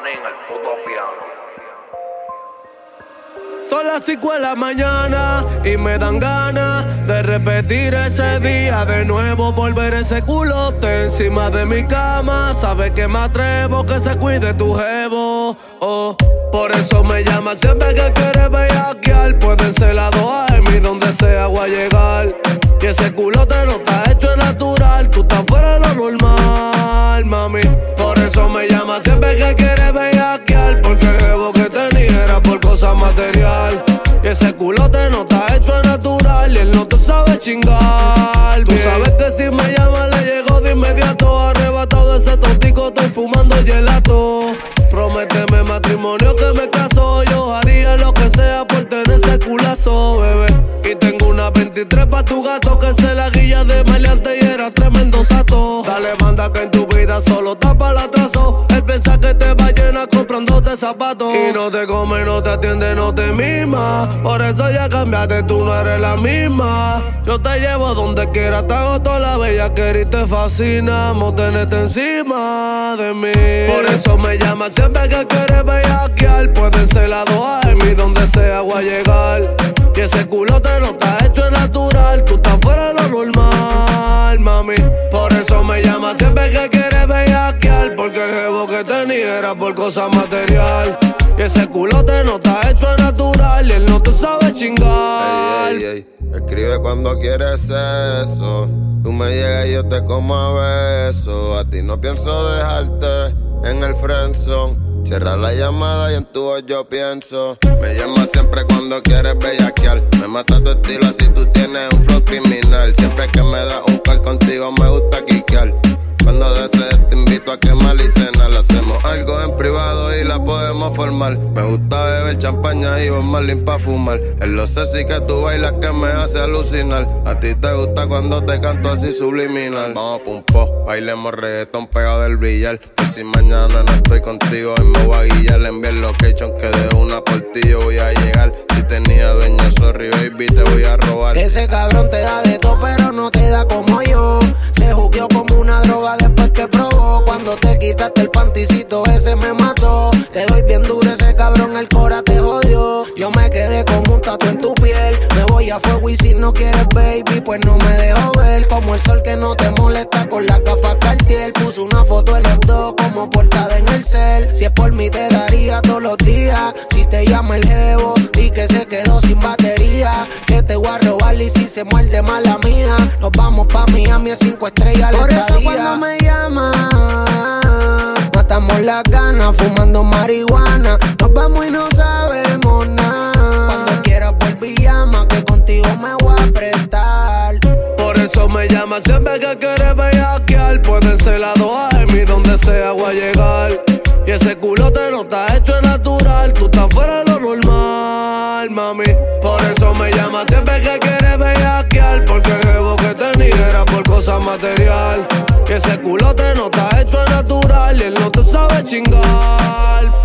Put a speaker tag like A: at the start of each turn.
A: Manín, el puto piano.
B: Son las 5 de la mañana y me dan ganas de repetir ese día de nuevo, volver ese culote encima de mi cama. Sabes que me atrevo, que se cuide tu jevo. Oh, por eso me llama siempre que quieres bellaquear. Pueden ser las 2 AM y donde sea voy a llegar. Y ese culote no está hecho de natural, tú estás fuera de lo normal, mami. Por eso me llama siempre que quieres bellaquear, porque el jevo que tenía era por cosas material. Y ese culote no está hecho de natural y él no te sabe chingar. Tú sabes que si me llama le llego de inmediato. Arrebatado de ese tontico, estoy fumando gelato. Prométeme matrimonio que me caso. Yo haría lo que sea por tener ese culazo, bebé. Y tengo una 23 pa' tu gato, que se la guilla de maleante y era tremendo sato. Dale banda que en tu vida solo tapa el atraso. Él piensa que te va llena comprándote zapatos. Y no te come, no te atiende, no te mima. Por eso ya cambiaste, tú no eres la misma. Yo te llevo donde quiera, te hago toda la bella que y te fascina. Tenerte encima de mí. Por eso me llama siempre que quieres bellaquear. Pueden ser las 2 AM y donde sea voy a llegar. Y ese culote no está hecho de natural, tú estás fuera de lo normal, mami. Por eso me llama siempre que quieres bellaquear, porque el jevo que tenía era por cosas material. Y ese culote no está hecho de natural y él no te sabe chingar.
C: Ey, ey, ey. Escribe cuando quieres eso. Tú me llegas y yo te como a beso. A ti no pienso dejarte en el friendzone. Cierra la llamada y en tu voz yo pienso. Me llamas siempre cuando quieres bellaquear. Me mata tu estilo si tú tienes un flow criminal. Siempre que me das un call contigo me gusta quiquear. Cuando desees te invito a quemar y cenar. Hacemos algo en privado y la podemos formar. Me gusta beber champaña y Bob Marley pa' fumar. En lo sexy que tú bailas que me hace alucinar. A ti te gusta cuando te canto así subliminal. Vamos pum po, bailemos reggaetón pegado del brillar. Pues si mañana no estoy contigo y me voy a guillar. Enviar location que de una por ti yo voy a llegar. Si tenía dueño, sorry baby, te voy a robar.
D: Ese cabrón te da de todo pero no te da como yo. Se jugueó como una droga después que probó. Cuando te quitaste el panticito ese me mató. Te doy bien duro, ese cabrón el cora te jodió. Yo me quedé con un tatu en tu piel. Me voy a fuego y si no quieres baby pues no me dejo ver. Como el sol que no te molesta con las gafas Cartier. Puso una foto de los dos como portada en el cel. Si es por mí te daría todos los días. Si te llama el jevo y que se quedó sin batería, que te voy a robar y si se muerde mala mía. Nos vamos pa' Miami a 5 estrellas. Por eso cuando me llamas matamos las ganas fumando marihuana. Nos vamos y no sabemos nada. Cuando quieras volví llama que contigo me voy a prestar.
B: Por eso me llama siempre que quieres bellaquear. Pueden ser las 2 AM y donde sea voy a llegar. Y ese culote no está hecho de natural, tú estás fuera de lo normal, mami. Por eso me llama siempre que quieres bellaquear, porque el jevo que tenía era por cosas material. Y ese culote no está hecho de natural y él no te sabe chingar.